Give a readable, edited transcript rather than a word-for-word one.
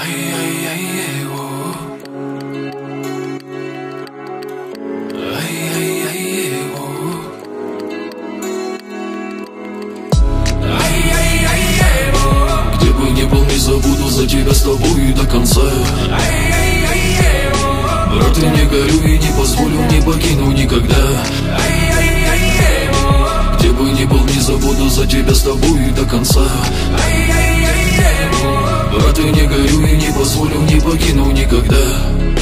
Где бы ни был, не забуду за тебя с тобой до конца. Брат, я не горю и не позволю, не покину никогда. Где бы ни был, не забуду за тебя с тобой до конца. Брат, я не горю и не позволю, не покину никогда.